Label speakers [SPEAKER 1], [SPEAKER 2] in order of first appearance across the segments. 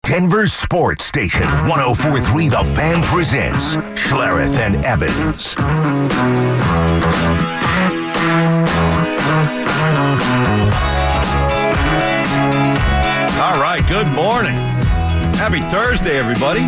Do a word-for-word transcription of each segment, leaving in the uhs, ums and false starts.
[SPEAKER 1] Denver's sports station, one oh four point three The Fan presents Schlereth and Evans.
[SPEAKER 2] All right, good morning. Happy Thursday, everybody.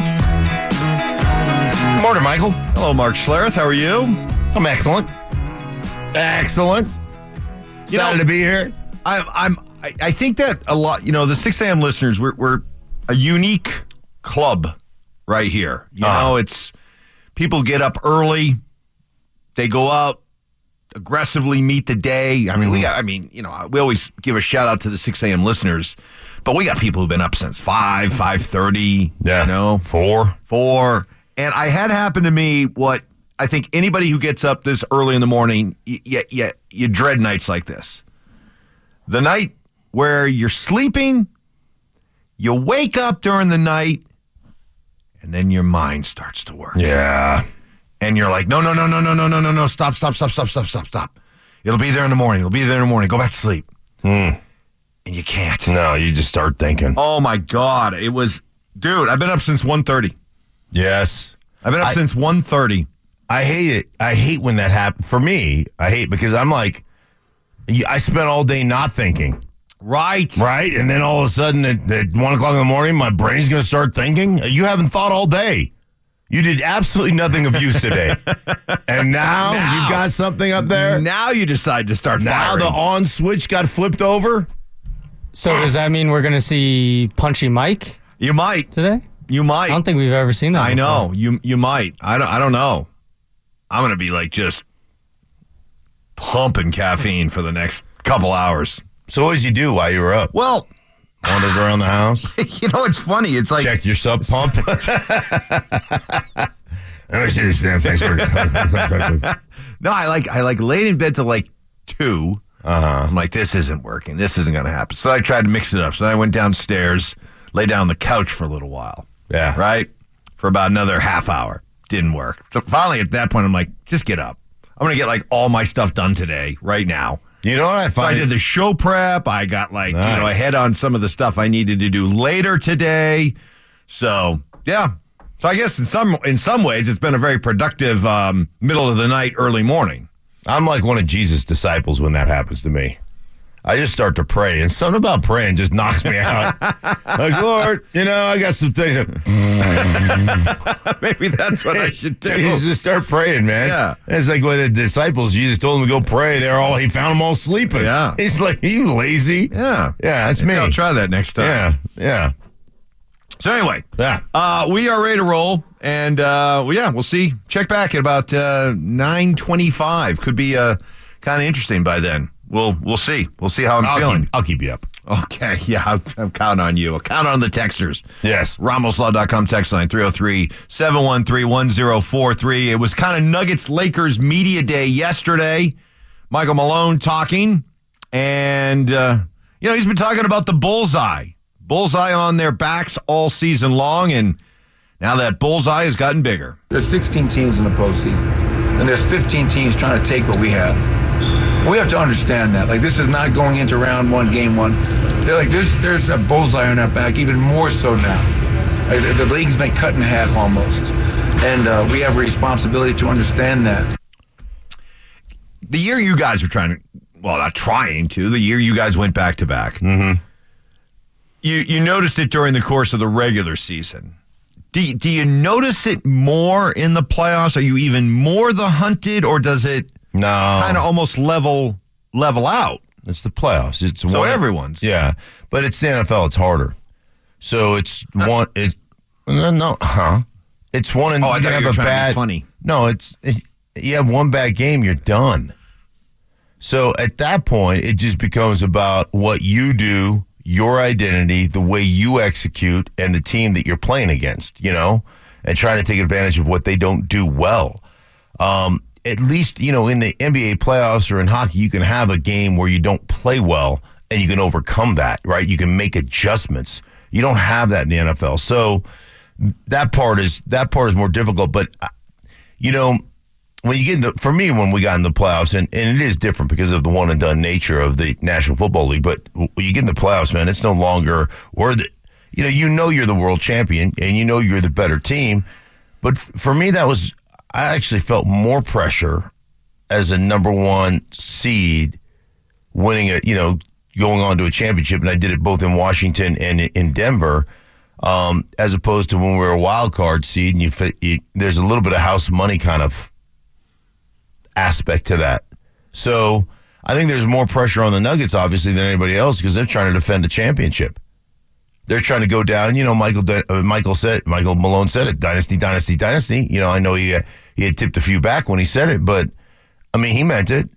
[SPEAKER 3] Good morning, Michael.
[SPEAKER 2] Hello, Mark Schlereth. How are you?
[SPEAKER 3] I'm excellent. Excellent.
[SPEAKER 2] You
[SPEAKER 3] Excited
[SPEAKER 2] know,
[SPEAKER 3] to be here.
[SPEAKER 2] I, I'm. I, I think that a lot. You know, the six a.m. listeners, we're, we're a unique club right here. You
[SPEAKER 3] Uh-huh.
[SPEAKER 2] know, it's people get up early, they go out, aggressively meet the day. I mean, we got. I mean, you know, we always give a shout out to the six a.m. listeners, but we got people who've been up since five, five thirty.
[SPEAKER 3] Yeah.
[SPEAKER 2] You know,
[SPEAKER 3] Four.
[SPEAKER 2] four. And I had happen to me what I think anybody who gets up this early in the morning, y- y- y- you dread nights like this. The night where you're sleeping, you wake up during the night, and then your mind starts to work.
[SPEAKER 3] Yeah.
[SPEAKER 2] And you're like, no, no, no, no, no, no, no, no, no, stop, stop, stop, stop, stop, stop, stop. It'll be there in the morning. It'll be there in the morning. Go back to sleep.
[SPEAKER 3] Hmm.
[SPEAKER 2] And you can't.
[SPEAKER 3] No, you just start thinking.
[SPEAKER 2] Oh, my God. It was, dude, I've been up since one thirty.
[SPEAKER 3] Yes.
[SPEAKER 2] I've been up
[SPEAKER 3] I-
[SPEAKER 2] since one thirty.
[SPEAKER 3] I hate it. I hate when that happens. For me, I hate because I'm like, I spent all day not thinking.
[SPEAKER 2] Right.
[SPEAKER 3] Right? And then all of a sudden at, at one o'clock in the morning, my brain's going to start thinking. You haven't thought all day. You did absolutely nothing of use today. And now,
[SPEAKER 2] Now.
[SPEAKER 3] you've got something up there.
[SPEAKER 2] Now you decide to start
[SPEAKER 3] Now
[SPEAKER 2] firing.
[SPEAKER 3] the on switch got flipped over.
[SPEAKER 4] So does that mean we're going to see Punchy Mike
[SPEAKER 2] You might.
[SPEAKER 4] today?
[SPEAKER 2] You might.
[SPEAKER 4] I don't think we've ever seen that
[SPEAKER 2] I
[SPEAKER 4] before.
[SPEAKER 2] know. You you might. I don't, I don't know. I'm going to be like just pumping caffeine for the next couple hours.
[SPEAKER 3] So what did you do while you were up?
[SPEAKER 2] Well,
[SPEAKER 3] Wandered around the house?
[SPEAKER 2] you know, it's funny. It's like,
[SPEAKER 3] Check your sub pump. Let me see this damn thing's working.
[SPEAKER 2] no, I like, I like laid in bed till like two.
[SPEAKER 3] Uh-huh.
[SPEAKER 2] I'm like, this isn't working. This isn't going to happen. So I tried to mix it up. So I went downstairs, lay down on the couch for a little while.
[SPEAKER 3] Yeah.
[SPEAKER 2] Right? For about another half hour. Didn't work. So finally at that point, I'm like, just get up. I'm going to get like all my stuff done today, right now.
[SPEAKER 3] You know what I
[SPEAKER 2] So I
[SPEAKER 3] find?
[SPEAKER 2] did the show prep. I got like, you know,
[SPEAKER 3] Nice.
[SPEAKER 2] ahead on some of the stuff I needed to do later today. So, yeah. So I guess in some in some ways, it's been a very productive um, middle of the night, early morning.
[SPEAKER 3] I'm like one of Jesus' disciples when that happens to me. I just start to pray, and something about praying just knocks me out. Like, Lord, you know, I got some things.
[SPEAKER 2] Maybe that's what I should do.
[SPEAKER 3] You just start praying, man.
[SPEAKER 2] Yeah.
[SPEAKER 3] It's like when the disciples, Jesus told them to go pray. They're all, he found them all sleeping.
[SPEAKER 2] Yeah.
[SPEAKER 3] He's like, you lazy.
[SPEAKER 2] Yeah.
[SPEAKER 3] Yeah, that's
[SPEAKER 2] Maybe
[SPEAKER 3] me.
[SPEAKER 2] I'll try that next time.
[SPEAKER 3] Yeah, yeah,
[SPEAKER 2] So anyway,
[SPEAKER 3] yeah.
[SPEAKER 2] uh, we are ready to roll. And, uh, well, yeah, we'll see. Check back at about uh, nine twenty-five. Could be uh, kind of interesting by then. We'll we'll see. We'll see how I'm
[SPEAKER 3] I'll
[SPEAKER 2] feeling.
[SPEAKER 3] keep, I'll keep you up.
[SPEAKER 2] Okay, yeah, I'm, I'm counting on you. I'll count on the texters.
[SPEAKER 3] Yes.
[SPEAKER 2] Ramos Law dot com text line three oh three, seven one three, one oh four three. It was kind of Nuggets-Lakers media day yesterday. Michael Malone talking, and, uh, you know, he's been talking about the bullseye. Bullseye on their backs all season long, and now that bullseye has gotten bigger.
[SPEAKER 5] There's sixteen teams in the postseason, and there's fifteen teams trying to take what we have. We have to understand that. Like, this is not going into round one, game one. They're like, there's there's a bullseye on our back, even more so now. Like, the, the league's been cut in half almost, and uh, we have a responsibility to understand that.
[SPEAKER 2] The year you guys were trying to, well, not trying to, the year you guys went back to back,
[SPEAKER 3] Mm-hmm.
[SPEAKER 2] you you noticed it during the course of the regular season. Do, do you notice it more in the playoffs? Are you even more the hunted, or does it
[SPEAKER 3] No.
[SPEAKER 2] kind of almost level level out?
[SPEAKER 3] It's the playoffs. It's
[SPEAKER 2] So
[SPEAKER 3] one,
[SPEAKER 2] everyone's.
[SPEAKER 3] Yeah, but it's the N F L. It's harder. So it's one. It no, no, huh? It's one and
[SPEAKER 2] Oh, I
[SPEAKER 3] you
[SPEAKER 2] thought
[SPEAKER 3] can
[SPEAKER 2] you
[SPEAKER 3] have
[SPEAKER 2] were
[SPEAKER 3] a
[SPEAKER 2] trying to be
[SPEAKER 3] bad.
[SPEAKER 2] funny.
[SPEAKER 3] No, it's it, you have one bad game, you're done. So at that point, it just becomes about what you do, your identity, the way you execute, and the team that you're playing against. You know, and trying to take advantage of what they don't do well. Um, at least, you know, in the N B A playoffs or in hockey, you can have a game where you don't play well and you can overcome that, right? You can make adjustments. You don't have that in the N F L. So that part is that part is more difficult. But, uh, you know, when you get in the, for me, when we got in the playoffs, and, and it is different because of the one-and-done nature of the National Football League, but when you get in the playoffs, man, it's no longer, we're the, you know, you know you're the world champion and you know you're the better team. But f- for me, that was, I actually felt more pressure as a number one seed winning a, you know, going on to a championship. And I did it both in Washington and in Denver, um, as opposed to when we were a wild card seed and you, fit, you there's a little bit of house money kind of aspect to that. So I think there's more pressure on the Nuggets, obviously, than anybody else because they're trying to defend a championship. They're trying to go down. You know, Michael uh, Michael said, Michael Malone said it, dynasty, dynasty, dynasty. You know, I know he, uh, he had tipped a few back when he said it, but, I mean, he meant it.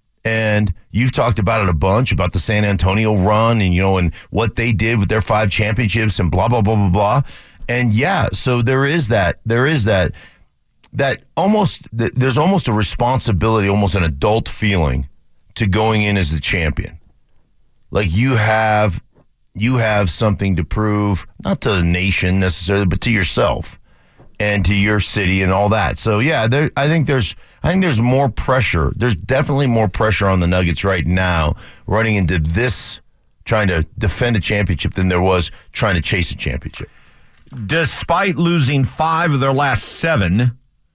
[SPEAKER 3] And you've talked about it a bunch, about the San Antonio run and, you know, and what they did with their five championships and blah, blah, blah, blah, blah. And, yeah, so there is that. There is that. That almost, there's almost a responsibility, almost an adult feeling to going in as the champion. Like you have, you have something to prove, not to the nation necessarily, but to yourself and to your city and all that. So yeah, there, I think there's, I think there's more pressure. There's definitely more pressure on the Nuggets right now running into this, trying to defend a championship than there was trying to chase a championship.
[SPEAKER 2] Despite losing five of their last seven,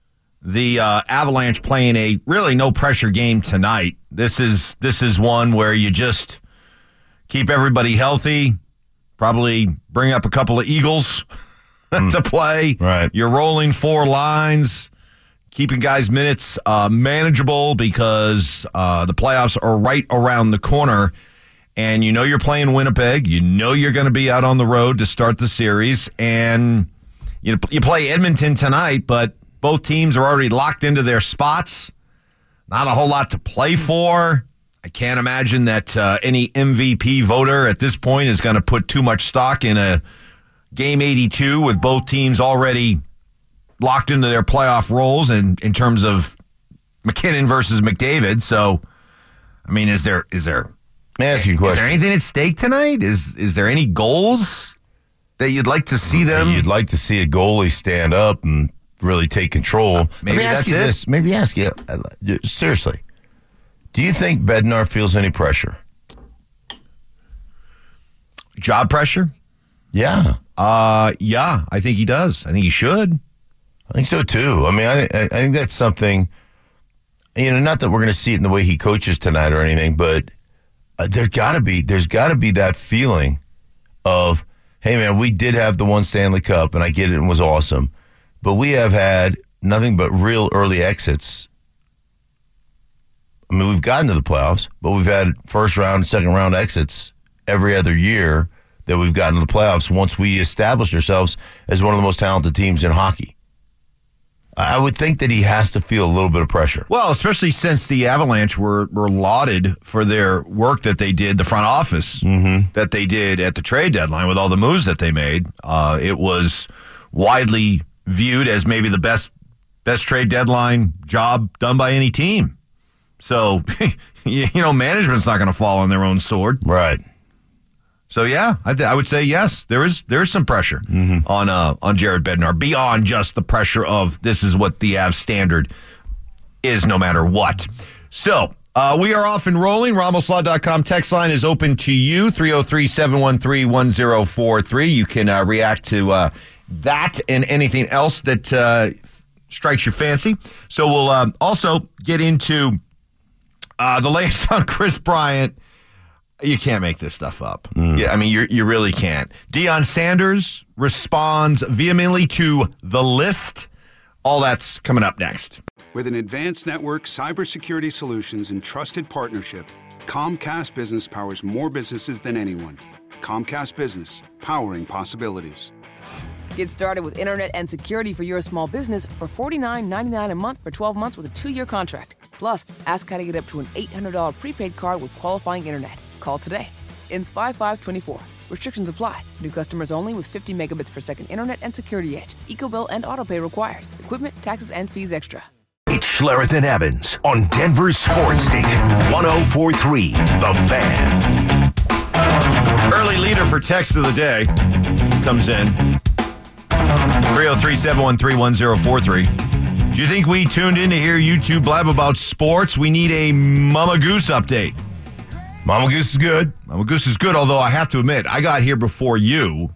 [SPEAKER 2] the uh, Avalanche playing a really no-pressure game tonight. This is this is one where you just keep everybody healthy, probably bring up a couple of Eagles mm. to play.
[SPEAKER 3] Right.
[SPEAKER 2] You're rolling four lines, keeping guys' minutes uh, manageable because uh, the playoffs are right around the corner. And you know you're playing Winnipeg. You know you're going to be out on the road to start the series. And you, you play Edmonton tonight, but both teams are already locked into their spots. Not a whole lot to play for. I can't imagine that uh, any M V P voter at this point is going to put too much stock in a game eighty-two with both teams already locked into their playoff roles and in terms of McKinnon versus McDavid. So, I mean, is there is there
[SPEAKER 3] May I ask you a question?
[SPEAKER 2] Is there anything at stake tonight? Is is there any goals that you'd like to see them?
[SPEAKER 3] You'd like to see a goalie stand up and really take control. Uh,
[SPEAKER 2] maybe
[SPEAKER 3] Let me ask
[SPEAKER 2] that's
[SPEAKER 3] you
[SPEAKER 2] it.
[SPEAKER 3] this. Maybe ask you, uh, seriously, do you think Bednar feels any pressure?
[SPEAKER 2] Job pressure?
[SPEAKER 3] Yeah.
[SPEAKER 2] Uh, yeah, I think he does. I think he should.
[SPEAKER 3] I think so, too. I mean, I, I, I think that's something, you know, not that we're going to see it in the way he coaches tonight or anything, but uh, there gotta be, there's got to be that feeling of, hey, man, we did have the one Stanley Cup, and I get it, and it was awesome. But we have had nothing but real early exits. I mean, we've gotten to the playoffs, but we've had first round, second round exits every other year that we've gotten to the playoffs once we established ourselves as one of the most talented teams in hockey. I would think that he has to feel a little bit of pressure.
[SPEAKER 2] Well, especially since the Avalanche were, were lauded for their work that they did, the front office
[SPEAKER 3] Mm-hmm.
[SPEAKER 2] that they did at the trade deadline with all the moves that they made. Uh, it was widely viewed as maybe the best best trade deadline job done by any team. So, you know, management's not going to fall on their own sword.
[SPEAKER 3] Right.
[SPEAKER 2] So, yeah, I, th- I would say yes. There is there is some pressure
[SPEAKER 3] Mm-hmm.
[SPEAKER 2] on uh, on Jared Bednar beyond just the pressure of this is what the Avs standard is no matter what. So, uh, we are off and rolling. Ramos Law dot com text line is open to you, three oh three, seven one three, one oh four three. You can uh, react to uh, that and anything else that uh, strikes your fancy. So, we'll uh, also get into uh, the latest on Chris Bryant. You can't make this stuff up. Mm. Yeah, I mean, you you really can't. Deion Sanders responds vehemently to the list. All that's coming up next.
[SPEAKER 6] With an advanced network, cybersecurity solutions, and trusted partnership, Comcast Business powers more businesses than anyone. Comcast Business, powering possibilities.
[SPEAKER 7] Get started with internet and security for your small business for forty-nine ninety-nine a month for twelve months with a two-year contract. Plus, ask how to get up to an eight hundred dollars prepaid card with qualifying internet. Call today. Ends five five twenty-four. Restrictions apply. New customers only with fifty megabits per second internet and security edge. EcoBill and autopay required. Equipment, taxes, and fees extra.
[SPEAKER 1] It's Schlereth and Evans on Denver's Sports Station, one oh four three The Fan.
[SPEAKER 2] Early leader for text of the day comes in. three oh three, seven one three, one oh four three. Do you think we tuned in to hear you two blab about sports? We need a Mama Goose update.
[SPEAKER 3] Mama Goose is good.
[SPEAKER 2] Mama Goose is good, although I have to admit, I got here before you,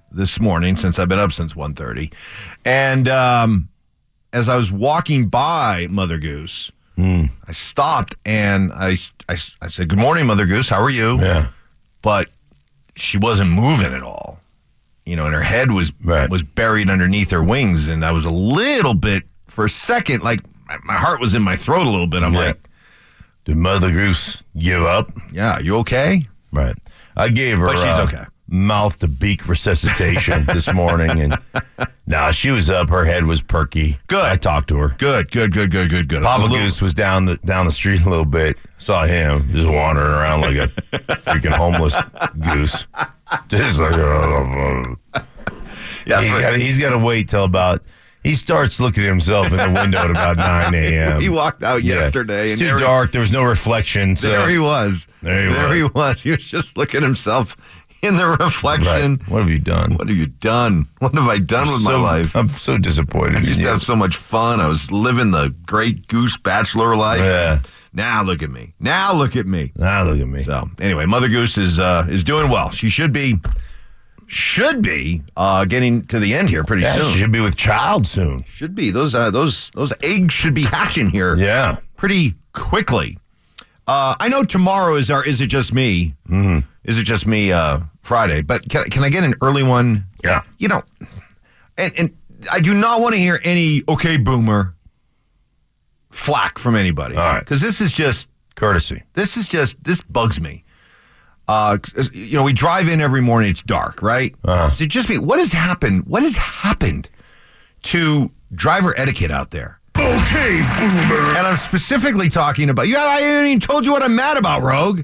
[SPEAKER 2] this morning since I've been up since one thirty. And um, as I was walking by Mother Goose,
[SPEAKER 3] mm.
[SPEAKER 2] I stopped and I, I, I said, "Good morning, Mother Goose. How are you?"
[SPEAKER 3] Yeah.
[SPEAKER 2] But she wasn't moving at all. You know, and her head was
[SPEAKER 3] right.
[SPEAKER 2] was buried underneath her wings. And I was a little bit, for a second, like my heart was in my throat a little bit. I'm
[SPEAKER 3] yeah.
[SPEAKER 2] like,
[SPEAKER 3] did Mother Goose give up?
[SPEAKER 2] "Yeah, you okay?"
[SPEAKER 3] Right. I gave her
[SPEAKER 2] But she's
[SPEAKER 3] uh,
[SPEAKER 2] okay.
[SPEAKER 3] mouth to beak resuscitation this morning, and no, she was up. Her head was perky.
[SPEAKER 2] Good.
[SPEAKER 3] I talked to her.
[SPEAKER 2] Good, good, good, good, good, good.
[SPEAKER 3] Papa
[SPEAKER 2] A little-
[SPEAKER 3] Goose was down the down the street a little bit. Saw him just wandering around like a freaking homeless goose. Just like uh,
[SPEAKER 2] Yeah,
[SPEAKER 3] he
[SPEAKER 2] but-
[SPEAKER 3] got, he's got to wait till about. He starts looking at himself in the window at about nine a.m.
[SPEAKER 2] He walked out
[SPEAKER 3] Yeah.
[SPEAKER 2] yesterday.
[SPEAKER 3] It's
[SPEAKER 2] and
[SPEAKER 3] too
[SPEAKER 2] there he-
[SPEAKER 3] dark. There was no reflection. So
[SPEAKER 2] There he was.
[SPEAKER 3] There he
[SPEAKER 2] there
[SPEAKER 3] was.
[SPEAKER 2] he was. He was just looking at himself in the reflection.
[SPEAKER 3] Right. What have you done?
[SPEAKER 2] What have you done? What have I done with
[SPEAKER 3] so,
[SPEAKER 2] my life?
[SPEAKER 3] I'm so disappointed.
[SPEAKER 2] I
[SPEAKER 3] in
[SPEAKER 2] used
[SPEAKER 3] you.
[SPEAKER 2] to have so much fun. I was living the great goose bachelor life.
[SPEAKER 3] Yeah.
[SPEAKER 2] Now look at me. Now look at me.
[SPEAKER 3] Now look at me.
[SPEAKER 2] So anyway, Mother Goose is uh, is doing well. She should be should be uh, getting to the end here pretty
[SPEAKER 3] Yeah,
[SPEAKER 2] soon.
[SPEAKER 3] she should be with child soon.
[SPEAKER 2] Should be. Those uh, those those eggs should be hatching here.
[SPEAKER 3] Yeah.
[SPEAKER 2] Pretty quickly. Uh, I know tomorrow is our. Is it just me?
[SPEAKER 3] Mm-hmm.
[SPEAKER 2] Is it just me? Uh, Friday, but can can I get an early one?
[SPEAKER 3] Yeah.
[SPEAKER 2] You know, and and I do not want to hear any okay boomer flack from anybody.
[SPEAKER 3] All right.
[SPEAKER 2] Because this is just
[SPEAKER 3] Courtesy.
[SPEAKER 2] this is just this bugs me. Uh, you know, we drive in every morning. It's dark, right?
[SPEAKER 3] Uh-huh.
[SPEAKER 2] So just me. What has happened? What has happened to driver etiquette out there?
[SPEAKER 3] Okay, boomer.
[SPEAKER 2] And I'm specifically talking about, yeah, I haven't even told you what I'm mad about, Rogue.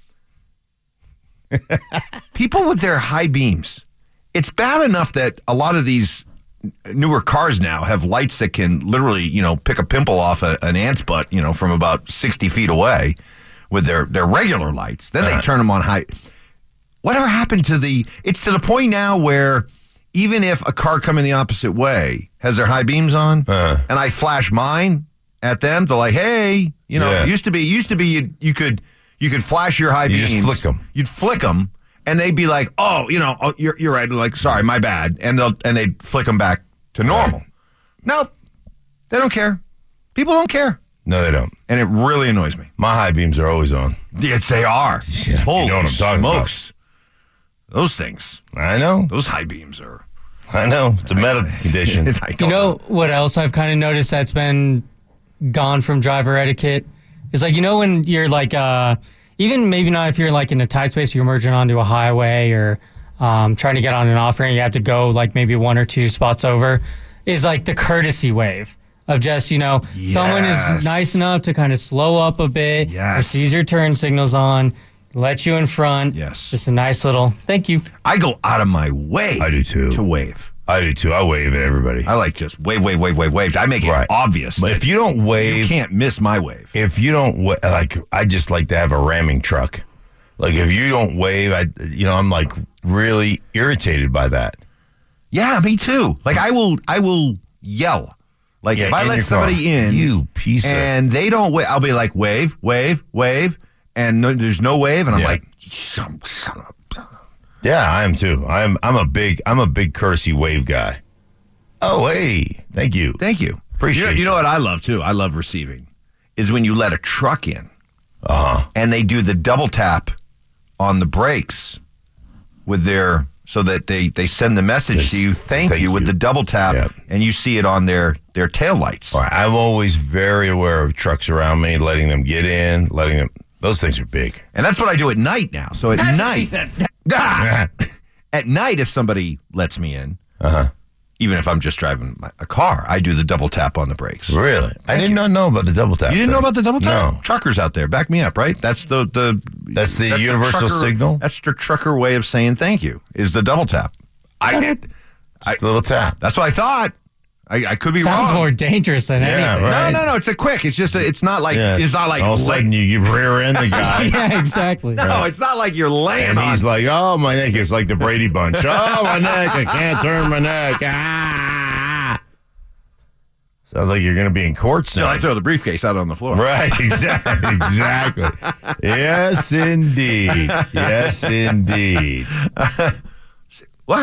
[SPEAKER 2] People with their high beams. It's bad enough that a lot of these newer cars now have lights that can literally, you know, pick a pimple off a, an ant's butt, you know, from about sixty feet away with their, their regular lights. Then they
[SPEAKER 3] Uh-huh.
[SPEAKER 2] turn them on high. Whatever happened to the, it's to the point now where even if a car coming the opposite way has their high beams on,
[SPEAKER 3] Uh.
[SPEAKER 2] and I flash mine at them, they're like, "Hey, you know,
[SPEAKER 3] Yeah.
[SPEAKER 2] it used to be, used to be, you, you could, you could flash your high
[SPEAKER 3] You
[SPEAKER 2] beams,
[SPEAKER 3] just flick 'em.
[SPEAKER 2] You'd flick them, and they'd be like, "Oh, you know, oh, you're you're right." Like, "Sorry, my bad," and they'll and they'd flick them back to normal. No, they don't care. People don't care,
[SPEAKER 3] No, they don't.
[SPEAKER 2] and it really annoys me.
[SPEAKER 3] My high beams are always on.
[SPEAKER 2] Yes, they are.
[SPEAKER 3] Yeah,
[SPEAKER 2] Holy
[SPEAKER 3] you know what I'm talking
[SPEAKER 2] smokes! Those things,
[SPEAKER 3] I know.
[SPEAKER 2] those high beams are.
[SPEAKER 3] I know. It's a medical condition.
[SPEAKER 2] I don't
[SPEAKER 4] You know what else I've kind of noticed that's been gone from driver etiquette is like, you know, when you're like, uh, even maybe not if you're like in a tight space, you're merging onto a highway or um, trying to get on an off ramp, you have to go like maybe one or two spots over, is like the courtesy wave of just, you know, someone
[SPEAKER 2] Yes.
[SPEAKER 4] is nice enough to kind of slow up a bit, or
[SPEAKER 2] Yes.
[SPEAKER 4] sees your turn signals on, let you in front.
[SPEAKER 2] Yes.
[SPEAKER 4] Just a nice little thank you.
[SPEAKER 2] I go out of my way.
[SPEAKER 3] I do too.
[SPEAKER 2] To wave.
[SPEAKER 3] I do too. I wave at everybody.
[SPEAKER 2] I like just wave, wave, wave, wave, waves. I make it
[SPEAKER 3] Right.
[SPEAKER 2] obvious.
[SPEAKER 3] But
[SPEAKER 2] that
[SPEAKER 3] if you don't
[SPEAKER 2] you
[SPEAKER 3] wave,
[SPEAKER 2] can't miss my wave.
[SPEAKER 3] if you don't wa- like, I just like to have a ramming truck. Like if you don't wave, I you know I'm like really irritated by that.
[SPEAKER 2] Yeah, me too. Like I will, I will yell. Like
[SPEAKER 3] Yeah,
[SPEAKER 2] if I
[SPEAKER 3] in
[SPEAKER 2] let
[SPEAKER 3] your
[SPEAKER 2] somebody
[SPEAKER 3] car.
[SPEAKER 2] in,
[SPEAKER 3] You piece of-
[SPEAKER 2] and they don't wave, I'll be like wave, wave, wave, and no, there's no wave, and I'm
[SPEAKER 3] Yeah.
[SPEAKER 2] like, son, son of a.
[SPEAKER 3] Yeah, I am too. I'm I'm a big I'm a big courtesy wave guy. Oh hey, thank you.
[SPEAKER 2] Thank you.
[SPEAKER 3] Appreciate
[SPEAKER 2] you. Know,
[SPEAKER 3] you.
[SPEAKER 2] you know what I love too? I love receiving. Is when you let a truck in,
[SPEAKER 3] Uh huh.
[SPEAKER 2] and they do the double tap on the brakes with their so that they they send the message
[SPEAKER 3] Yes.
[SPEAKER 2] to you, thank,
[SPEAKER 3] Thank
[SPEAKER 2] you, with
[SPEAKER 3] you.
[SPEAKER 2] the double tap,
[SPEAKER 3] Yeah.
[SPEAKER 2] and you see it on their their tail lights.
[SPEAKER 3] All right, I'm always very aware of trucks around me, letting them get in, letting them. Those things are big.
[SPEAKER 2] And that's what I do at night now. So at night, Ah! at night, if somebody lets me in,
[SPEAKER 3] Uh huh.
[SPEAKER 2] even if I'm just driving my, a car, I do the double tap on the brakes.
[SPEAKER 3] Really? I did not know about the double tap.
[SPEAKER 2] You didn't know
[SPEAKER 3] thing.
[SPEAKER 2] about the double tap?
[SPEAKER 3] No.
[SPEAKER 2] Truckers out there, back me up, right? That's the the
[SPEAKER 3] That's the universal
[SPEAKER 2] trucker-
[SPEAKER 3] signal?
[SPEAKER 2] That's the trucker way of saying thank you. Is the double tap? I
[SPEAKER 3] Just a little tap.
[SPEAKER 2] That's what I thought. I, I could be
[SPEAKER 4] Sounds
[SPEAKER 2] wrong.
[SPEAKER 4] more dangerous than
[SPEAKER 3] Yeah,
[SPEAKER 4] anything.
[SPEAKER 3] right.
[SPEAKER 2] No, no, no. It's a quick. It's just. A, it's not like.
[SPEAKER 3] Yeah.
[SPEAKER 2] It's not like.
[SPEAKER 3] all of a
[SPEAKER 2] lay-
[SPEAKER 3] sudden you, you rear end the guy.
[SPEAKER 4] Yeah, exactly.
[SPEAKER 2] no, it's not like you're laying
[SPEAKER 3] And
[SPEAKER 2] on.
[SPEAKER 3] he's like, oh, my neck is like the Brady Bunch. Oh, my neck. I can't turn my neck. Ah. Sounds like you're going to be in court soon.
[SPEAKER 2] So I throw the briefcase out on the floor.
[SPEAKER 3] Right, exactly. Exactly. Yes, indeed. Yes, indeed.
[SPEAKER 2] What?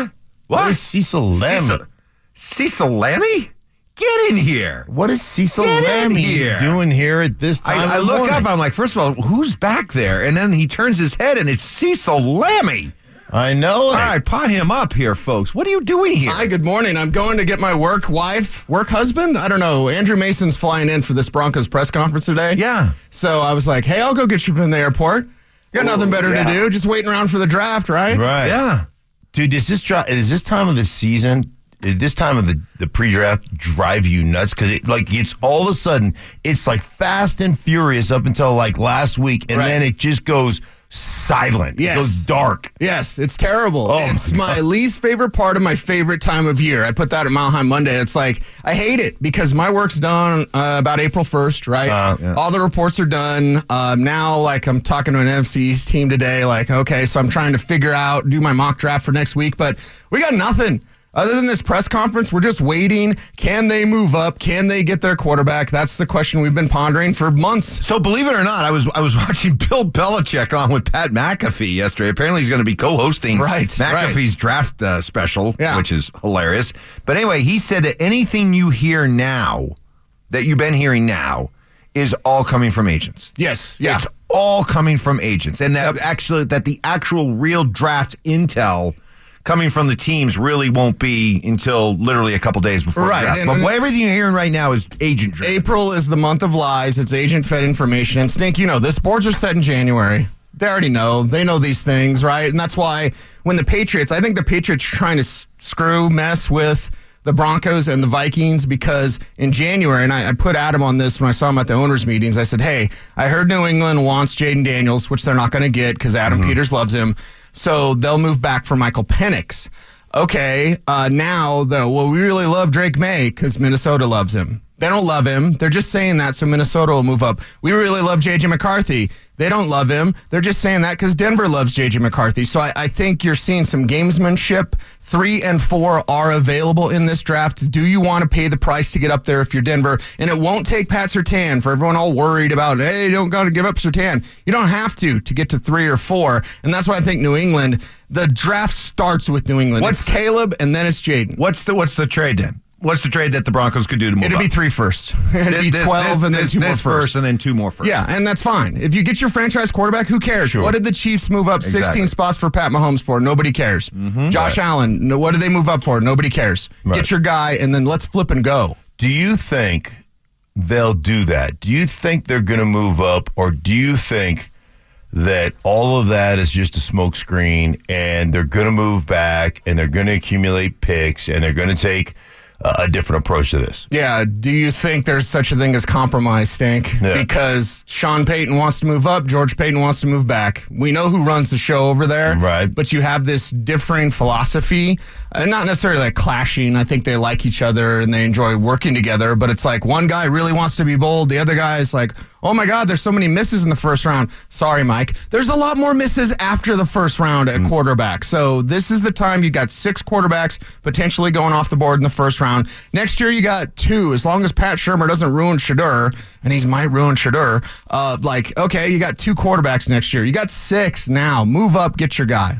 [SPEAKER 3] What is Cecil Lammey?
[SPEAKER 2] Cecil, Cecil Lammey? Get in here.
[SPEAKER 3] What is Cecil
[SPEAKER 2] Get in
[SPEAKER 3] Lammey
[SPEAKER 2] here.
[SPEAKER 3] doing here at this time?
[SPEAKER 2] I, I
[SPEAKER 3] of the
[SPEAKER 2] look
[SPEAKER 3] morning?
[SPEAKER 2] up, I'm like, first of all, who's back there? And then he turns his head, and it's Cecil Lammey.
[SPEAKER 3] I know it.
[SPEAKER 2] All right, pot him up here, folks. What are you doing here?
[SPEAKER 8] Hi, good morning. I'm going to get my work wife, work husband. I don't know. Andrew Mason's flying in for this Broncos press conference today.
[SPEAKER 2] Yeah.
[SPEAKER 8] So I was like, hey, I'll go get you from the airport. Got nothing better
[SPEAKER 2] yeah.
[SPEAKER 8] to do. Just waiting around for the draft, right?
[SPEAKER 3] Right.
[SPEAKER 2] Yeah.
[SPEAKER 3] Dude, does this, dri- is this time of the season, did this time of the, the pre-draft drive you nuts? Because it, like, it's all of a sudden, it's like fast and furious up until like last week, and
[SPEAKER 8] Right.
[SPEAKER 3] then it just goes silent.
[SPEAKER 8] Yes.
[SPEAKER 3] It goes dark.
[SPEAKER 8] Yes, it's terrible.
[SPEAKER 3] Oh,
[SPEAKER 8] it's
[SPEAKER 3] my
[SPEAKER 8] my
[SPEAKER 3] God.
[SPEAKER 8] least favorite part of my favorite time of year. I put that at Mile High Monday. It's like, I hate it because my work's done uh, about April first, right?
[SPEAKER 3] Uh, yeah.
[SPEAKER 8] All the reports are done. Um, now, like, I'm talking to an N F C East team today. Like, okay, so I'm trying to figure out, do my mock draft for next week, but we got nothing. Other than this press conference, we're just waiting. Can they move up? Can they get their quarterback? That's the question we've been pondering for months.
[SPEAKER 2] So believe it or not, I was I was watching Bill Belichick on with Pat McAfee yesterday. Apparently, he's going to be co-hosting
[SPEAKER 8] Right,
[SPEAKER 2] McAfee's draft uh, special,
[SPEAKER 8] Yeah.
[SPEAKER 2] which is hilarious. But anyway, he said that anything you hear now, that you've been hearing now, is all coming from agents.
[SPEAKER 8] Yes, yeah.
[SPEAKER 2] It's all coming from agents, and that actually that the actual real draft intel coming from the teams really won't be until literally a couple days before
[SPEAKER 8] Right,
[SPEAKER 2] the draft.
[SPEAKER 8] and-
[SPEAKER 2] But
[SPEAKER 8] and-
[SPEAKER 2] everything you're hearing right now is agent driven.
[SPEAKER 8] April is the month of lies. It's agent-fed information. And Stink, you know, this boards are set in January. They already know. They know these things, right? And that's why when the Patriots, I think the Patriots are trying to s- screw, mess with the Broncos and the Vikings because in January, and I, I put Adam on this when I saw him at the owners' meetings, I said, hey, I heard New England wants Jaden Daniels, which they're not going to get because Adam Peters loves him. So they'll move back for Michael Penix. Okay, uh, now, though, well, we really love Drake May because Minnesota loves him. They don't love him. They're just saying that so Minnesota will move up. We really love J J McCarthy. They don't love him. They're just saying that because Denver loves J J McCarthy. So I, I think you're seeing some gamesmanship. Three and four are available in this draft. Do you want to pay the price to get up there if you're Denver? And it won't take Pat Surtain for everyone all worried about, hey, you don't got to give up Surtain. You don't have to to get to three or four. And that's why I think New England, the draft starts with New England.
[SPEAKER 2] What's-
[SPEAKER 8] it's Caleb and then it's Jaden.
[SPEAKER 2] What's the what's the trade then? What's the trade that the Broncos could do to move
[SPEAKER 8] It'd
[SPEAKER 2] up?
[SPEAKER 8] be three firsts. It'd be
[SPEAKER 2] This-
[SPEAKER 8] twelve
[SPEAKER 2] this-
[SPEAKER 8] and then
[SPEAKER 2] this-
[SPEAKER 8] two more
[SPEAKER 2] this
[SPEAKER 8] firsts.
[SPEAKER 2] first and then two more first.
[SPEAKER 8] Yeah, and that's fine. If you get your franchise quarterback, who cares?
[SPEAKER 3] Sure.
[SPEAKER 8] What did the Chiefs move up sixteen
[SPEAKER 2] Exactly.
[SPEAKER 8] spots for Pat Mahomes for? Nobody cares. Josh Allen, no, what did they move up for? Nobody cares.
[SPEAKER 3] Right.
[SPEAKER 8] Get your guy, and then let's flip and go.
[SPEAKER 3] Do you think they'll do that? Do you think they're going to move up, or do you think that all of that is just a smokescreen and they're going to move back and they're going to accumulate picks and they're going to take a, a different approach to this?
[SPEAKER 8] Yeah, do you think there's such a thing as compromise, Stank?
[SPEAKER 3] Yeah.
[SPEAKER 8] Because Sean Payton wants to move up, George Payton wants to move back. We know who runs the show over there.
[SPEAKER 3] Right.
[SPEAKER 8] But you have this differing philosophy, uh, not necessarily like clashing. I think they like each other and they enjoy working together, but it's like one guy really wants to be bold. The other guy is like, oh my God, there's so many misses in the first round. Sorry, Mike. There's a lot more misses after the first round at quarterback. So this is the time you got six quarterbacks potentially going off the board in the first round. Next year you got two, as long as Pat Shurmur doesn't ruin Shedeur, and he might ruin Shedeur. Uh, like, okay, you got two quarterbacks next year. You got six now. Move up, get your guy.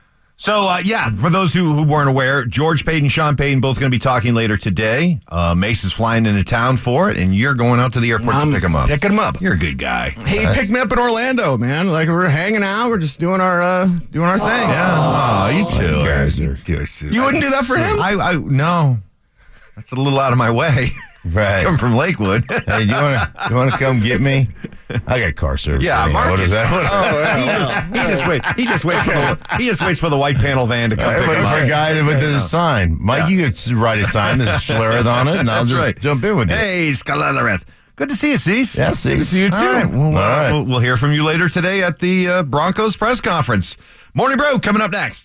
[SPEAKER 2] So, uh, yeah, for those who, who weren't aware, George Payton, Sean Payton, both going to be talking later today. Uh, Mace is flying into town for it, and you're going out to the airport
[SPEAKER 8] I'm
[SPEAKER 2] to pick him up.
[SPEAKER 8] Picking him up.
[SPEAKER 2] You're a good guy.
[SPEAKER 8] He picked me up in Orlando, man. Like, we're hanging out. We're just doing our uh, doing our thing.
[SPEAKER 2] Yeah. Oh, you too.
[SPEAKER 3] you guys are-
[SPEAKER 8] You wouldn't do that for him?
[SPEAKER 2] I, I no. That's a little out of my way.
[SPEAKER 3] Right.
[SPEAKER 2] Come from Lakewood.
[SPEAKER 3] Hey, you want to you want to come get me? I got car service.
[SPEAKER 2] Yeah,
[SPEAKER 3] for you.
[SPEAKER 2] Mark
[SPEAKER 3] What
[SPEAKER 2] is-
[SPEAKER 3] is that?
[SPEAKER 2] he just he just wait he just waits for the he just waits for the white panel van to come pick
[SPEAKER 3] Everybody
[SPEAKER 2] him
[SPEAKER 3] for a
[SPEAKER 2] up.
[SPEAKER 3] guy that with the sign. Mike, you could write a sign. There's a Schlereth on it, and I'll
[SPEAKER 2] That's
[SPEAKER 3] just
[SPEAKER 2] right.
[SPEAKER 3] jump in with you.
[SPEAKER 2] Hey, Schlereth. Good to see you, Cease.
[SPEAKER 3] Yeah, see,
[SPEAKER 8] see you too.
[SPEAKER 2] All right. Well,
[SPEAKER 3] All
[SPEAKER 2] uh,
[SPEAKER 3] right.
[SPEAKER 2] we'll, we'll hear from you later today at the uh, Broncos press conference. Morning Brew coming up next.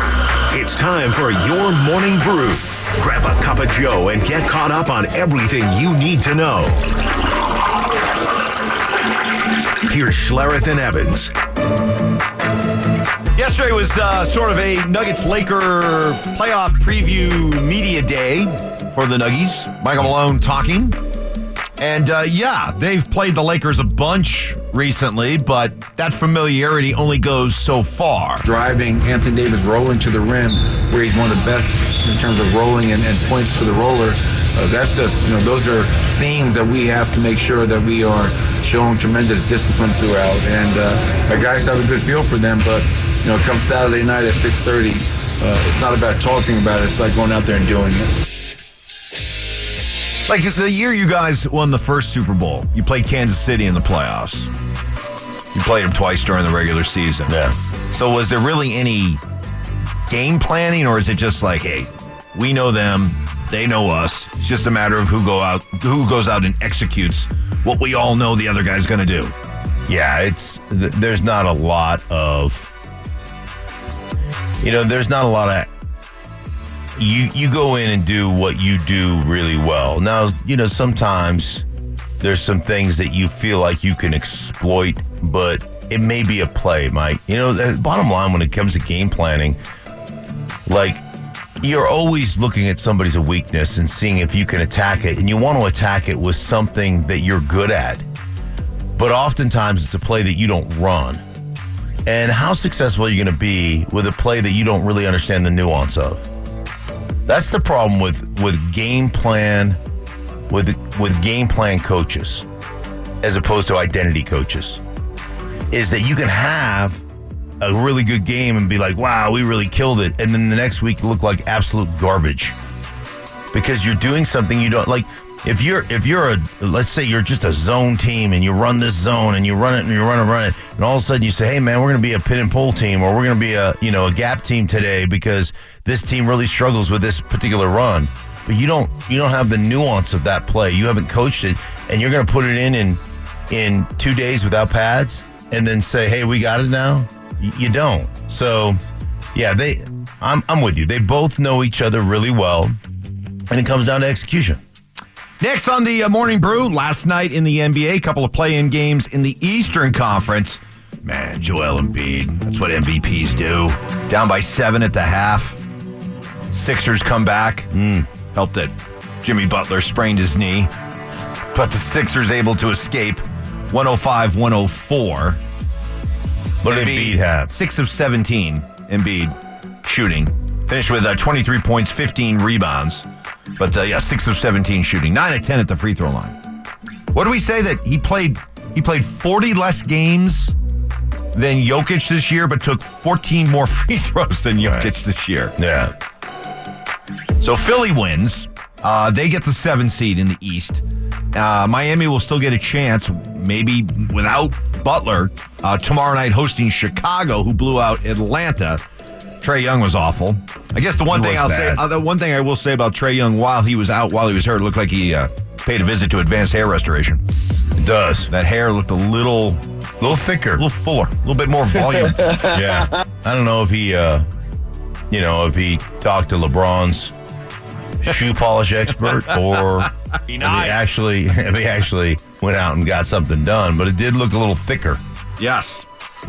[SPEAKER 1] It's time for your morning brew. Grab a cup of Joe and get caught up on everything you need to know. Here's Schlereth and Evans.
[SPEAKER 2] Yesterday was uh, sort of a Nuggets-Laker playoff preview media day for the Nuggies. Michael Malone talking. And, uh, yeah, they've played the Lakers a bunch recently, but that familiarity only goes so far.
[SPEAKER 5] Driving Anthony Davis rolling to the rim, where he's one of the best in terms of rolling and, and points to the roller. Uh, that's just, you know, those are themes that we have to make sure that we are showing tremendous discipline throughout. And uh, our guys have a good feel for them, but, you know, come Saturday night at six thirty, uh, it's not about talking about it, it's about going out there and doing it.
[SPEAKER 2] Like the year you guys won the first Super Bowl, you played Kansas City in the playoffs. You played them twice during the regular season.
[SPEAKER 3] Yeah.
[SPEAKER 2] So was there really any game planning, or is it just like, hey, we know them, they know us. It's just a matter of who go out, who goes out and executes what we all know the other guy's going to do.
[SPEAKER 3] Yeah, it's th- there's not a lot of, you know, there's not a lot of. You you go in and do what you do really well. Now, you know, sometimes there's some things that you feel like you can exploit, but it may be a play, Mike. You know, the bottom line when it comes to game planning, like, you're always looking at somebody's weakness and seeing if you can attack it, and you want to attack it with something that you're good at. But oftentimes it's a play that you don't run. And how successful are you going to be with a play that you don't really understand the nuance of? That's the problem with, with game plan, with with game plan coaches, as opposed to identity coaches, is that you can have a really good game and be like, wow, we really killed it. And then the next week look like absolute garbage because you're doing something you don't like. If you're, if you're a, let's say you're just a zone team and you run this zone and you run it and you run it, run it. And all of a sudden you say, hey man, we're going to be a pin and pull team, or we're going to be a, you know, a gap team today because this team really struggles with this particular run. But you don't, you don't have the nuance of that play. You haven't coached it, and you're going to put it in, in, in two days without pads and then say, hey, we got it now. Y- you don't. So yeah, they, I'm, I'm with you. They both know each other really well, and it comes down to execution.
[SPEAKER 2] Next on the uh, Morning Brew, last night in the N B A, a couple of play-in games in the Eastern Conference. Man, Joel Embiid, that's what M V Ps do. Down by seven at the half. Sixers come back. Mm, helped that Jimmy Butler sprained his knee. But the Sixers able to escape one oh five one oh four.
[SPEAKER 3] What did Embiid have?
[SPEAKER 2] six of seventeen, Embiid shooting. Finished with uh, twenty-three points, fifteen rebounds. But, uh, yeah, six of seventeen shooting. nine of ten at the free throw line. What do we say that he played he played forty less games than Jokic this year, but took fourteen more free throws than Jokic right. this year?
[SPEAKER 3] Yeah.
[SPEAKER 2] So Philly wins. Uh, they get the seven seed in the East. Uh, Miami will still get a chance, maybe without Butler, uh, tomorrow night hosting Chicago, who blew out Atlanta. Trae Young was awful. I guess the one
[SPEAKER 3] he
[SPEAKER 2] thing I'll
[SPEAKER 3] bad.
[SPEAKER 2] say, uh, the one thing I will say about Trae Young while he was out, while he was hurt, it looked like he uh, paid a visit to Advanced Hair Restoration.
[SPEAKER 3] It does.
[SPEAKER 2] That hair looked a little,
[SPEAKER 3] a little thicker,
[SPEAKER 2] a little fuller, a little bit more volume.
[SPEAKER 3] Yeah, I don't know if he, uh, you know, if he talked to LeBron's shoe polish expert, or
[SPEAKER 2] Be
[SPEAKER 3] if
[SPEAKER 2] nice.
[SPEAKER 3] he actually, if he actually went out and got something done. But it did look a little thicker.
[SPEAKER 2] Yes.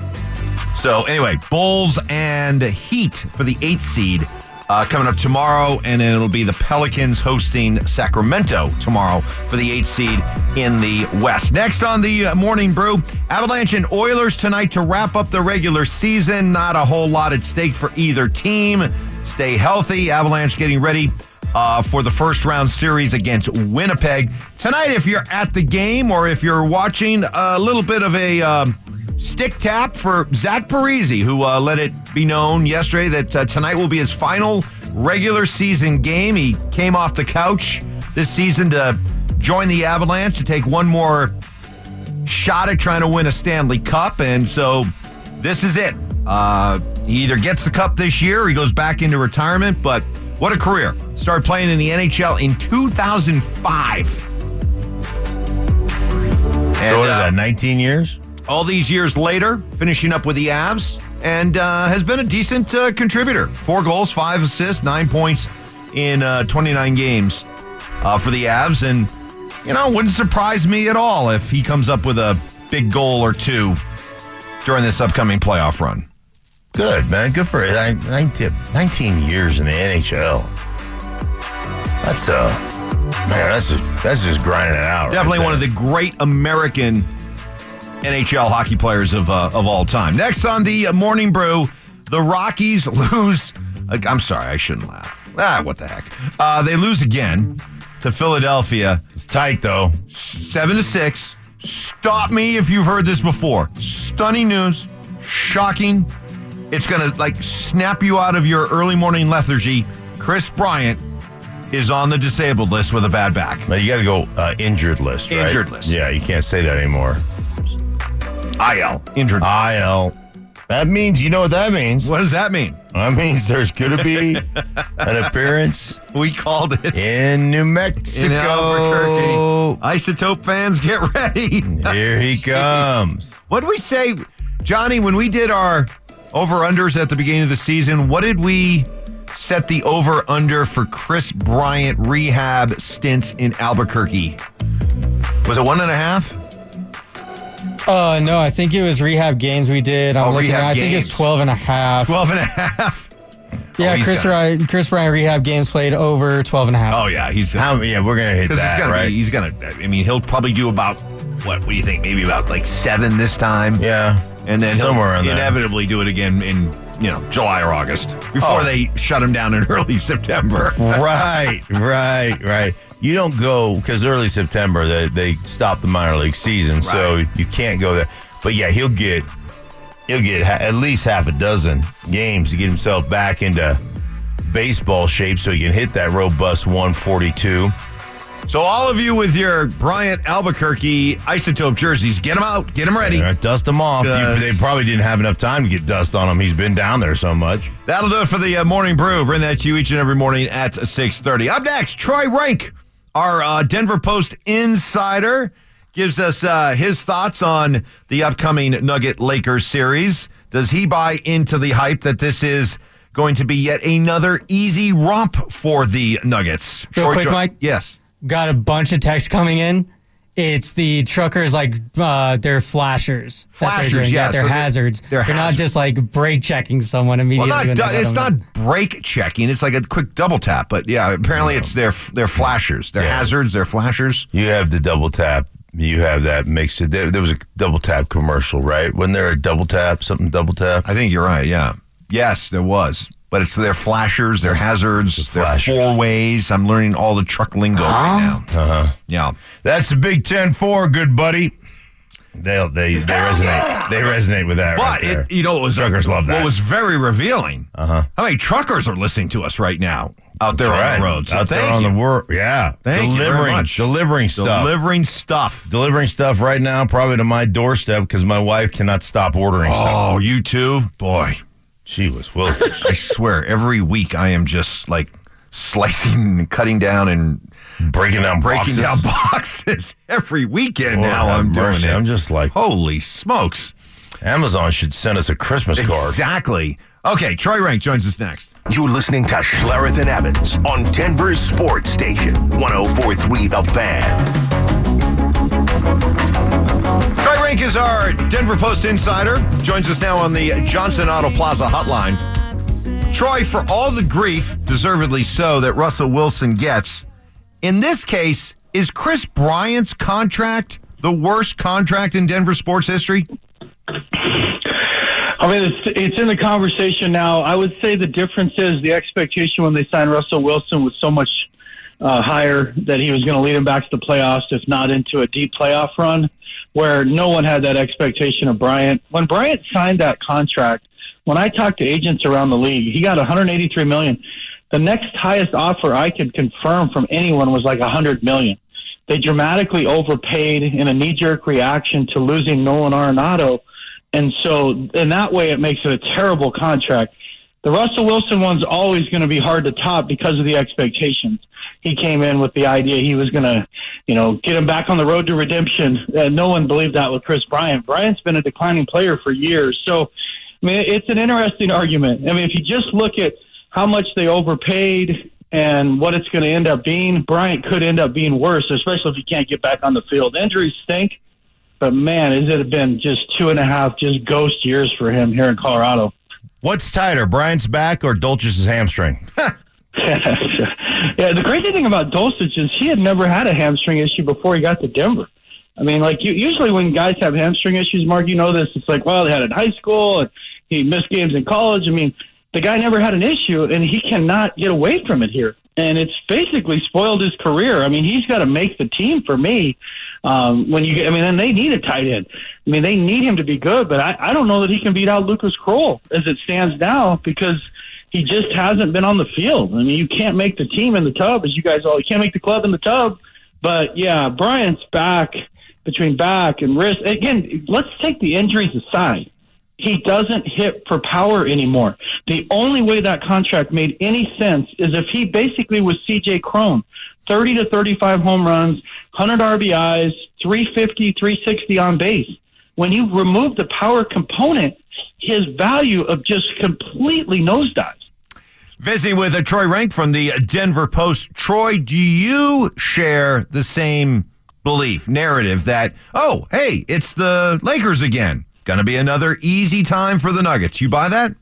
[SPEAKER 2] So anyway, Bulls and Heat for the eighth seed uh, coming up tomorrow, and then it'll be the Pelicans hosting Sacramento tomorrow for the eighth seed in the West. Next on the uh, Morning Brew, Avalanche and Oilers tonight to wrap up the regular season. Not a whole lot at stake for either team. Stay healthy. Avalanche getting ready uh, for the first round series against Winnipeg. Tonight, if you're at the game or if you're watching, a little bit of a... Um, stick tap for Zach Parise, who uh, let it be known yesterday that uh, tonight will be his final regular season game. He came off the couch this season to join the Avalanche to take one more shot at trying to win a Stanley Cup, and so this is it. Uh, he either gets the cup this year or he goes back into retirement, but what a career. Started playing in the N H L in two thousand five.
[SPEAKER 3] And, so what is that, nineteen years?
[SPEAKER 2] All these years later, finishing up with the Avs, and uh, has been a decent uh, contributor. Four goals, five assists, nine points in uh, twenty-nine games uh, for the Avs. And, you know, wouldn't surprise me at all if he comes up with a big goal or two during this upcoming playoff run.
[SPEAKER 3] Good, man. Good for it. nineteen, nineteen years in the N H L. That's, uh, man, that's just, that's just grinding it out.
[SPEAKER 2] Definitely
[SPEAKER 3] right
[SPEAKER 2] one of the great American N H L hockey players of uh, of all time. Next on the uh, Morning Brew, the Rockies lose. Uh, I'm sorry, I shouldn't laugh. Ah, what the heck? Uh, they lose again to Philadelphia.
[SPEAKER 3] It's tight, though.
[SPEAKER 2] Seven to six. Stop me if you've heard this before. Stunning news. Shocking. It's going to, like, snap you out of your early morning lethargy. Chris Bryant is on the disabled list with a bad back.
[SPEAKER 3] Now, you got to go uh, injured list, right?
[SPEAKER 2] Injured list.
[SPEAKER 3] Yeah, you can't say that anymore.
[SPEAKER 2] I L. Injured.
[SPEAKER 3] I L. That means, you know what that means?
[SPEAKER 2] What does that mean?
[SPEAKER 3] That means there's going to be an appearance.
[SPEAKER 2] We called it.
[SPEAKER 3] In New Mexico.
[SPEAKER 2] In Albuquerque. Isotope fans, get ready.
[SPEAKER 3] Here he comes.
[SPEAKER 2] What did we say, Johnny, when we did our over-unders at the beginning of the season? What did we set the over-under for Chris Bryant rehab stints in Albuquerque? Was it one and a half?
[SPEAKER 4] Uh, no, I think it was rehab games we did. I'm
[SPEAKER 2] Oh,
[SPEAKER 4] looking
[SPEAKER 2] rehab
[SPEAKER 4] at, I think
[SPEAKER 2] games.
[SPEAKER 4] it's twelve and a half.
[SPEAKER 2] twelve and a half?
[SPEAKER 4] Yeah,
[SPEAKER 2] Oh, he's
[SPEAKER 4] Chris,
[SPEAKER 2] got
[SPEAKER 4] Ryan, Chris Bryant rehab games played over twelve and a half.
[SPEAKER 2] Oh, yeah. He's
[SPEAKER 3] How, yeah, we're going to hit that,
[SPEAKER 2] he's gonna
[SPEAKER 3] right?
[SPEAKER 2] Be, he's going to, I mean, he'll probably do about, what, what do you think? Maybe about like seven this time?
[SPEAKER 3] Yeah.
[SPEAKER 2] And then
[SPEAKER 3] Somewhere
[SPEAKER 2] he'll
[SPEAKER 3] around there.
[SPEAKER 2] inevitably do it again in, you know, July or August before
[SPEAKER 3] Oh.
[SPEAKER 2] they shut him down in early September.
[SPEAKER 3] Right, right, right. You don't go, because early September, they, they stop the minor league season, so
[SPEAKER 2] Right.
[SPEAKER 3] you can't go there. But yeah, he'll get he'll get ha- at least half a dozen games to get himself back into baseball shape so he can hit that robust one forty-two.
[SPEAKER 2] So all of you with your Bryant Albuquerque Isotope jerseys, get them out. Get them ready.
[SPEAKER 3] Yeah, dust him off. You,
[SPEAKER 2] Because-
[SPEAKER 3] they probably didn't have enough time to get dust on him. He's been down there so much.
[SPEAKER 2] That'll do it for the uh, Morning Brew. Bring that to you each and every morning at six thirty. Up next, Troy Rank, our uh, Denver Post insider, gives us uh, his thoughts on the upcoming Nugget Lakers series. Does he buy into the hype that this is going to be yet another easy romp for the Nuggets?
[SPEAKER 4] Real
[SPEAKER 2] Short
[SPEAKER 4] quick,
[SPEAKER 2] jo-
[SPEAKER 4] Mike?
[SPEAKER 2] Yes.
[SPEAKER 4] Got a bunch of texts coming in. It's the truckers, like, uh, they're flashers. that they're
[SPEAKER 2] Flashers,
[SPEAKER 4] doing.
[SPEAKER 2] yeah,
[SPEAKER 4] They're
[SPEAKER 2] so they're-
[SPEAKER 4] hazards.
[SPEAKER 2] they're
[SPEAKER 4] They're, not
[SPEAKER 2] hazards.
[SPEAKER 4] just, like, brake checking someone
[SPEAKER 2] Well,
[SPEAKER 4] immediately.
[SPEAKER 2] not
[SPEAKER 4] when
[SPEAKER 2] du-
[SPEAKER 4] they let
[SPEAKER 2] it's
[SPEAKER 4] them
[SPEAKER 2] not
[SPEAKER 4] in.
[SPEAKER 2] brake checking. It's like a quick double tap. But yeah, apparently it's their their flashers. They're
[SPEAKER 3] Yeah.
[SPEAKER 2] hazards. They're flashers.
[SPEAKER 3] You have the double tap. You have that mixed. There, there was a double tap commercial, right? Wasn't there a double tap, something double tap?
[SPEAKER 2] I think you're right, yeah. Yes, there was. But it's their flashers, their hazards,
[SPEAKER 3] the
[SPEAKER 2] their
[SPEAKER 3] flashers.
[SPEAKER 2] four ways. I'm learning all the truck lingo right now.
[SPEAKER 3] Uh-huh.
[SPEAKER 2] Yeah.
[SPEAKER 3] That's the Big Ten four, good buddy. They they they resonate. They resonate with that.
[SPEAKER 2] But,
[SPEAKER 3] right there.
[SPEAKER 2] it, you know, it was,
[SPEAKER 3] Truckers love that.
[SPEAKER 2] what was very revealing,
[SPEAKER 3] Uh-huh.
[SPEAKER 2] how many truckers are listening to us right now out there
[SPEAKER 3] Right.
[SPEAKER 2] on the road? So
[SPEAKER 3] out there
[SPEAKER 2] thank
[SPEAKER 3] on
[SPEAKER 2] you.
[SPEAKER 3] the world, yeah.
[SPEAKER 2] Thank you very
[SPEAKER 3] delivering,
[SPEAKER 2] much.
[SPEAKER 3] delivering stuff,
[SPEAKER 2] Delivering stuff.
[SPEAKER 3] delivering stuff right now, probably to my doorstep because my wife cannot stop ordering stuff.
[SPEAKER 2] Oh, you too? Boy,
[SPEAKER 3] She was Wilkers.
[SPEAKER 2] I swear, every week I am just like slicing and cutting down and
[SPEAKER 3] breaking down
[SPEAKER 2] breaking
[SPEAKER 3] boxes.
[SPEAKER 2] down boxes every weekend.
[SPEAKER 3] Lord
[SPEAKER 2] now
[SPEAKER 3] have
[SPEAKER 2] I'm doing
[SPEAKER 3] mercy.
[SPEAKER 2] it.
[SPEAKER 3] I'm just like,
[SPEAKER 2] Holy smokes.
[SPEAKER 3] Amazon should send us a Christmas card.
[SPEAKER 2] Exactly. Okay, Troy Rank joins us next.
[SPEAKER 1] You're listening to Schlereth and Evans on Denver's Sports Station, one oh four point three The Fan.
[SPEAKER 2] Troy Rank is our Denver Post insider. Joins us now on the Johnson Auto Plaza hotline. Troy, for all the grief, deservedly so, that Russell Wilson gets, in this case, is Chris Bryant's contract the worst contract in Denver sports history?
[SPEAKER 9] I mean, it's it's in the conversation now. I would say the difference is the expectation when they signed Russell Wilson was so much uh, higher that he was going to lead them back to the playoffs, if not into a deep playoff run, where no one had that expectation of Bryant. When Bryant signed that contract, when I talked to agents around the league, he got one hundred eighty-three million dollars. The next highest offer I could confirm from anyone was like one hundred million dollars. They dramatically overpaid in a knee-jerk reaction to losing Nolan Arenado. And so in that way, it makes it a terrible contract. The Russell Wilson one's always going to be hard to top because of the expectations. He came in with the idea he was going to, you know, get him back on the road to redemption. Uh, no one believed that with Chris Bryant. Bryant's been a declining player for years. So, I mean, it's an interesting argument. I mean, if you just look at how much they overpaid and what it's going to end up being, Bryant could end up being worse, especially if he can't get back on the field. Injuries stink. But, man, has it been just two and a half just ghost years for him here in Colorado.
[SPEAKER 3] What's tighter, Bryant's back or Dolch's hamstring?
[SPEAKER 9] Yeah, the crazy thing about Dulcich is he had never had a hamstring issue before he got to Denver. I mean, like you, usually when guys have hamstring issues, Mark, you know this. It's like, well, they had it in high school and he missed games in college. I mean, the guy never had an issue, and he cannot get away from it here. And it's basically spoiled his career. I mean, he's got to make the team for me. Um, when you get, I mean, then they need a tight end. I mean, they need him to be good, but I, I don't know that he can beat out Lucas Kroll as it stands now because he just hasn't been on the field. I mean, you can't make the team in the tub, as you guys all. You can't make the club in the tub. But yeah, Bryant's back between back and wrist. Again, let's take the injuries aside. He doesn't hit for power anymore. The only way that contract made any sense is if he basically was C J Cron, thirty to thirty-five home runs, one hundred R B Is, three fifty, three sixty on base. When you remove the power component, his value of just completely nosedives.
[SPEAKER 2] Visiting with uh, Troy Renck from the Denver Post. Troy, do you share the same belief, narrative that, oh, hey, it's the Lakers again? Going to be another easy time for the Nuggets. You buy that?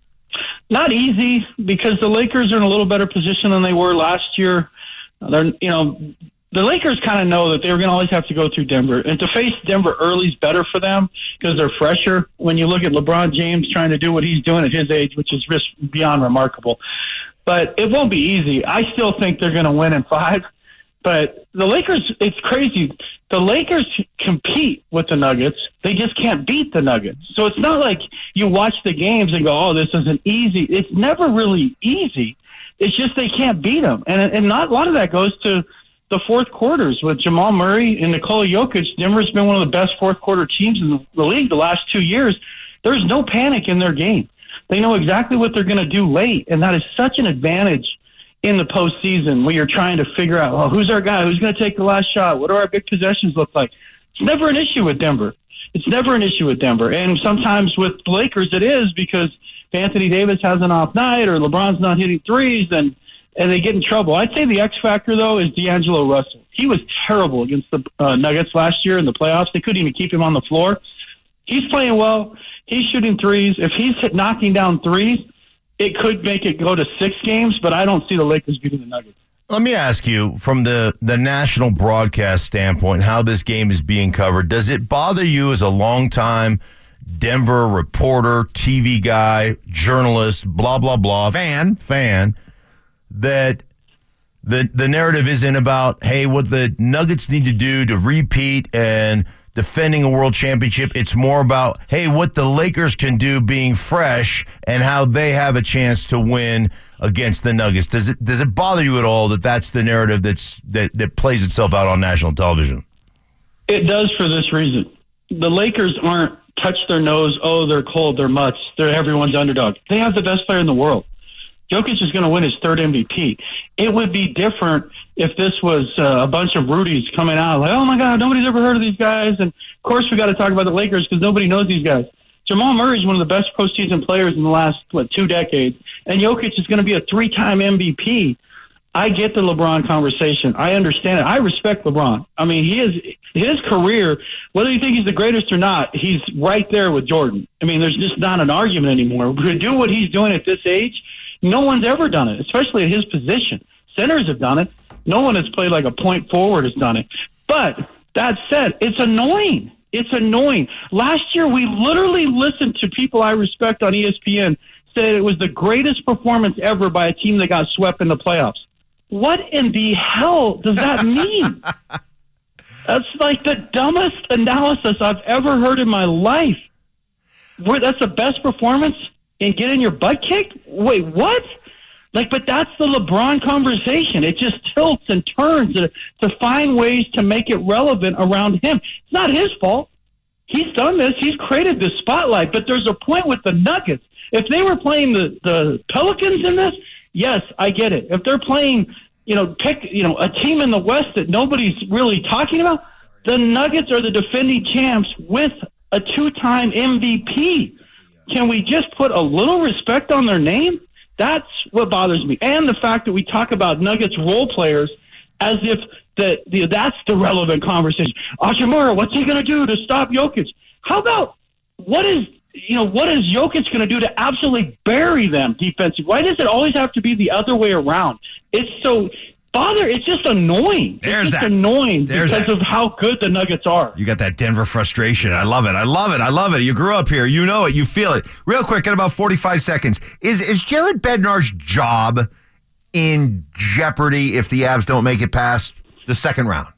[SPEAKER 9] Not easy, because the Lakers are in a little better position than they were last year. They're, you know, the Lakers kind of know that they're going to always have to go through Denver. And to face Denver early is better for them because they're fresher. When you look at LeBron James trying to do what he's doing at his age, which is just beyond remarkable. But it won't be easy. I still think they're going to win in five. But the Lakers, it's crazy. The Lakers compete with the Nuggets. They just can't beat the Nuggets. So it's not like you watch the games and go, oh, this isn't easy. It's never really easy. It's just they can't beat them. And, and not a lot of that goes to the fourth quarters with Jamal Murray and Nikola Jokic. Denver's been one of the best fourth quarter teams in the league the last two years. There's no panic in their game. They know exactly what they're going to do late, and that is such an advantage in the postseason when you're trying to figure out, well, who's our guy? Who's going to take the last shot? What do our big possessions look like? It's never an issue with Denver. It's never an issue with Denver. And sometimes with the Lakers it is, because if Anthony Davis has an off night or LeBron's not hitting threes, and, and they get in trouble. I'd say the X factor, though, is D'Angelo Russell. He was terrible against the uh, Nuggets last year in the playoffs. They couldn't even keep him on the floor. He's playing well. He's shooting threes. If he's hit knocking down threes, it could make it go to six games, but I don't see the Lakers beating the Nuggets.
[SPEAKER 3] Let me ask you, from the, the national broadcast standpoint, how this game is being covered. Does it bother you as a longtime Denver reporter, T V guy, journalist, blah, blah, blah, fan, fan, that the the narrative isn't about, hey, what the Nuggets need to do to repeat and defending a world championship? It's more about, hey, what the Lakers can do being fresh and how they have a chance to win against the Nuggets. Does it does it bother you at all that that's the narrative that's that, that plays itself out on national television?
[SPEAKER 9] It does, for this reason. The Lakers aren't touch their nose, oh, they're cold, they're mutts, they're everyone's underdog. They have the best player in the world. Jokic is going to win his third M V P. It would be different if this was uh, a bunch of Rudies coming out like, oh, my God, nobody's ever heard of these guys. And, of course, we got to talk about the Lakers because nobody knows these guys. Jamal Murray is one of the best postseason players in the last, what, two decades. And Jokic is going to be a three-time M V P. I get the LeBron conversation. I understand it. I respect LeBron. I mean, he is his career, whether you think he's the greatest or not, he's right there with Jordan. I mean, there's just not an argument anymore. To do what he's doing at this age, no one's ever done it, especially at his position. Centers have done it. No one has played like a point forward has done it. But that said, it's annoying. It's annoying. Last year, we literally listened to people I respect on E S P N say it was the greatest performance ever by a team that got swept in the playoffs. What in the hell does that mean? That's like the dumbest analysis I've ever heard in my life. Where that's the best performance and getting your butt kicked? Wait, what? Like, but that's the LeBron conversation. It just tilts and turns to, to find ways to make it relevant around him. It's not his fault. He's done this. He's created this spotlight. But there's a point with the Nuggets. If they were playing the, the Pelicans in this, yes, I get it. If they're playing, you know, pick, you know, a team in the West that nobody's really talking about, the Nuggets are the defending champs with a two-time M V P. Can we just put a little respect on their name? That's what bothers me. And the fact that we talk about Nuggets role players as if the, the that's the relevant conversation. Hachimura, what's he going to do to stop Jokic? How about what is, you know, what is Jokic going to do to absolutely bury them defensively? Why does it always have to be the other way around? It's so bother. It's just annoying.
[SPEAKER 2] There's
[SPEAKER 9] it's just
[SPEAKER 2] that.
[SPEAKER 9] annoying
[SPEAKER 2] There's
[SPEAKER 9] because
[SPEAKER 2] that.
[SPEAKER 9] of how good the Nuggets are.
[SPEAKER 2] You got that Denver frustration. I love it. I love it. I love it. You grew up here. You know it. You feel it. Real quick, in about forty-five seconds, is is Jared Bednar's job in jeopardy if the Avs don't make it past the second round?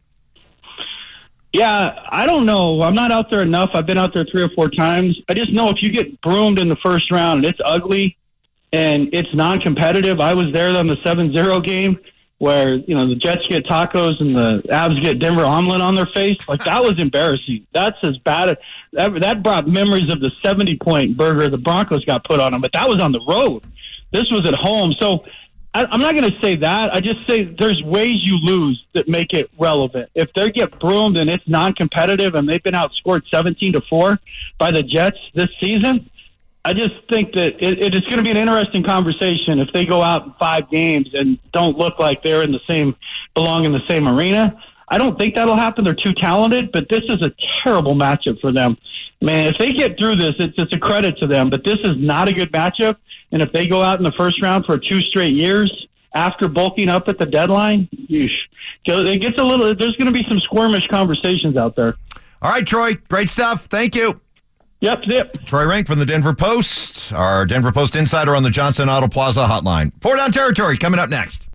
[SPEAKER 9] Yeah, I don't know. I'm not out there enough. I've been out there three or four times. I just know if you get broomed in the first round and it's ugly and it's non-competitive. I was there on the seven zero game where, you know, the Jets get tacos and the Avs get Denver omelet on their face. Like, that was embarrassing. That's as bad. As, that, that brought memories of the seventy-point burger the Broncos got put on them, but that was on the road. This was at home. So I, I'm not going to say that. I just say there's ways you lose that make it relevant. If they get broomed and it's non-competitive and they've been outscored seventeen to four by the Jets this season, I just think that it, it is going to be an interesting conversation if they go out in five games and don't look like they're in the same, belong in the same arena. I don't think that'll happen. They're too talented, but this is a terrible matchup for them. Man, if they get through this, it's, it's a credit to them, but this is not a good matchup. And if they go out in the first round for two straight years after bulking up at the deadline, yeesh, it gets a little, there's going to be some squirmish conversations out there.
[SPEAKER 2] All right, Troy. Great stuff. Thank you.
[SPEAKER 9] Yep, yep.
[SPEAKER 2] Troy Rank from the Denver Post, our Denver Post insider on the Johnson Auto Plaza hotline. Four Down Territory coming up next.